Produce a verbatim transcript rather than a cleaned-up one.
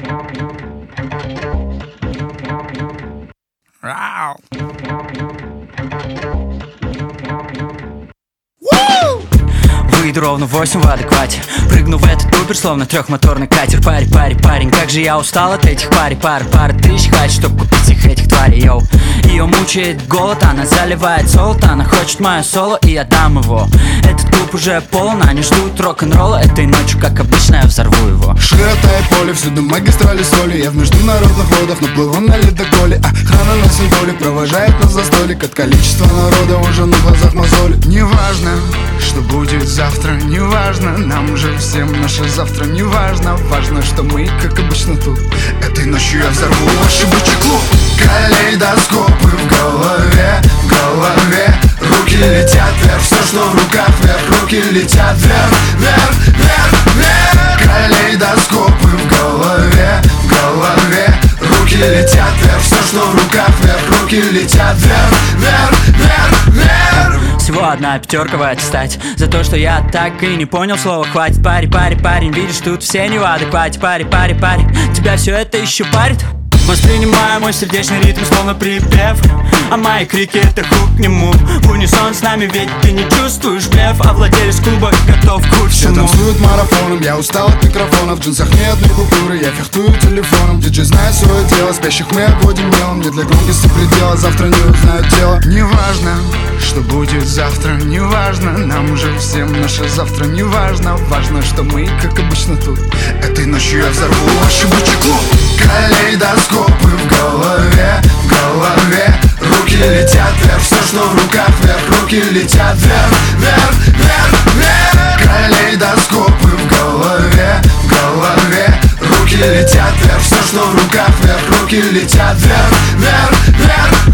Рау. Выйду ровно в восемь в адеквате. Прыгну в этот убер, словно трехмоторный катер. Парень, парень, парень, как же я устал от этих пари. Пар, пар, тысяч хватит, чтоб купить всех этих тварей, йоу. Ее мучает голод, она заливает золото. Она хочет мое соло, и я дам его. Этот клуб уже полон, они ждут рок-н-ролла. Этой ночью, как обычно, я взорву его. Широта и поле, всюду магистрали соли. Я в международных водах, но плыву на ледоколе. Охрана на символе провожает нас за столик. От количества народа уже на глазах мозоли. Неважно, что будет завтра, неважно. Нам уже всем наше завтра неважно. Важно, что мы, как обычно, тут. Этой ночью я взорву ваш ебучий клуб. Калейдоскопы в голове, в голове. Руки летят вверх, все, что в руках вверх. Руки летят вверх, вверх, вверх, вверх. Калейдоскопы в голове, в голове. Руки летят вверх, все, что в руках вверх. Руки летят вверх, вверх, вверх, вверх. Всего одна пятерка в аттестате за то, что я так и не понял слова хватит. Парень, парень, парень, видишь, тут все не в адеквате. Парень, парень, парень, тебя все это еще парит? Воспринимаю мой сердечный ритм словно припев, а мои крики это хук к нему. В унисон с нами, ведь ты не чувствуешь блеф, а владелец клуба готов к худшему. Все танцуют марафоном, я устал от микрофона. В джинсах ни одной купюры, я фехтую телефоном. Диджей знает свое дело, спящих мы обводим мелом. Не для громкости предела, завтра не узнают дело. Неважно, что будет завтра, неважно. Нам уже всем наше завтра неважно. Важно, что мы, как обычно, тут. Этой ночью я взорву ваш ебучий клуб. Калейдоскопы в голове, в голове. Руки летят вверх, все, что в руках вверх. Руки летят вверх, вверх, вверх, вверх. Калейдоскопы в голове, в голове. Руки летят вверх, все, что в руках вверх. Руки летят вверх, вверх, вверх,